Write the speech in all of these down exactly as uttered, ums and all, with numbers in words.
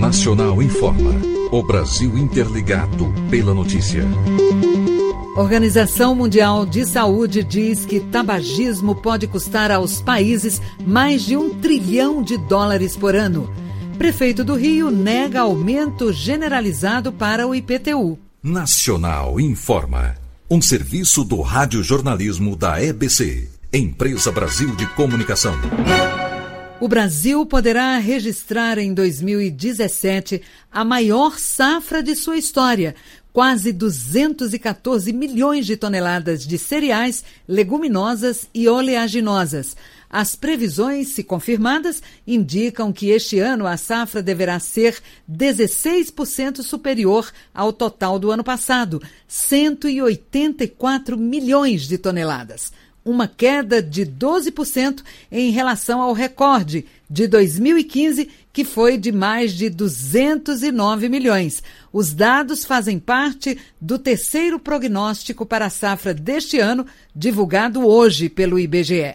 Nacional informa. O Brasil interligado pela notícia. Organização Mundial de Saúde diz que tabagismo pode custar aos países mais de um trilhão de dólares por ano. Prefeito do Rio nega aumento generalizado para o I P T U. Nacional informa. Um serviço do radiojornalismo da E B C, Empresa Brasil de Comunicação. O Brasil poderá registrar em dois mil e dezessete a maior safra de sua história, quase duzentos e quatorze milhões de toneladas de cereais, leguminosas e oleaginosas. As previsões, se confirmadas, indicam que este ano a safra deverá ser dezesseis por cento superior ao total do ano passado, cento e oitenta e quatro milhões de toneladas. Uma queda de doze por cento em relação ao recorde de dois mil e quinze, que foi de mais de duzentos e nove milhões. Os dados fazem parte do terceiro prognóstico para a safra deste ano, divulgado hoje pelo I B G E.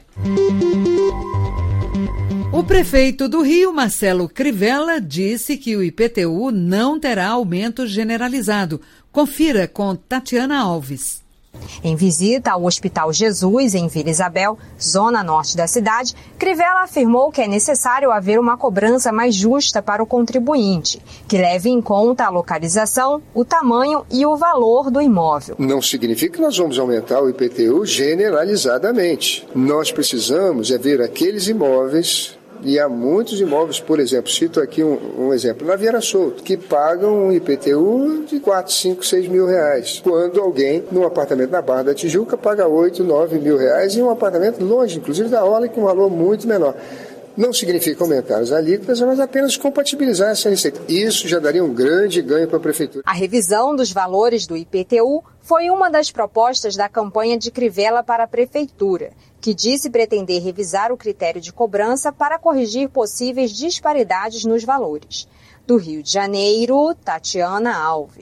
O prefeito do Rio, Marcelo Crivella, disse que o I P T U não terá aumento generalizado. Confira com Tatiana Alves. Em visita ao Hospital Jesus, em Vila Isabel, zona norte da cidade, Crivella afirmou que é necessário haver uma cobrança mais justa para o contribuinte, que leve em conta a localização, o tamanho e o valor do imóvel. Não significa que nós vamos aumentar o I P T U generalizadamente. Nós precisamos é ver aqueles imóveis. E há muitos imóveis, por exemplo, cito aqui um, um exemplo, na Vieira Solto, que pagam um I P T U de quatro, cinco, seis mil reais. Quando alguém, num apartamento na Barra da Tijuca, paga oito, nove mil reais em um apartamento longe, inclusive da orla, com um valor muito menor. Não significa aumentar as alíquotas, mas apenas compatibilizar essa receita. Isso já daria um grande ganho para a Prefeitura. A revisão dos valores do I P T U foi uma das propostas da campanha de Crivella para a Prefeitura, que disse pretender revisar o critério de cobrança para corrigir possíveis disparidades nos valores. Do Rio de Janeiro, Tatiana Alves.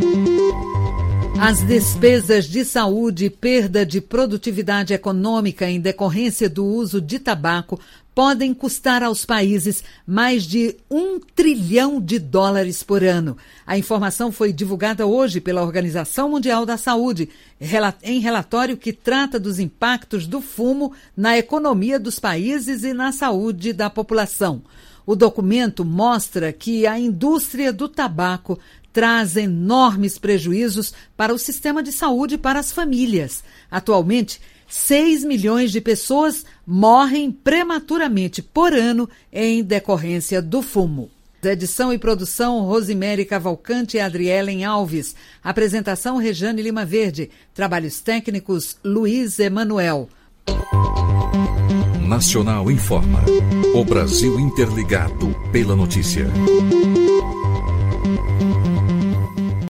As despesas de saúde e perda de produtividade econômica em decorrência do uso de tabaco podem custar aos países mais de um trilhão de dólares por ano. A informação foi divulgada hoje pela Organização Mundial da Saúde, em relatório que trata dos impactos do fumo na economia dos países e na saúde da população. O documento mostra que a indústria do tabaco traz enormes prejuízos para o sistema de saúde e para as famílias. Atualmente, seis milhões de pessoas morrem prematuramente por ano em decorrência do fumo. Edição e produção, Rosimere Cavalcante e Adrielen Alves. Apresentação, Rejane Lima Verde. Trabalhos técnicos, Luiz Emanuel. Nacional informa. O Brasil interligado pela notícia.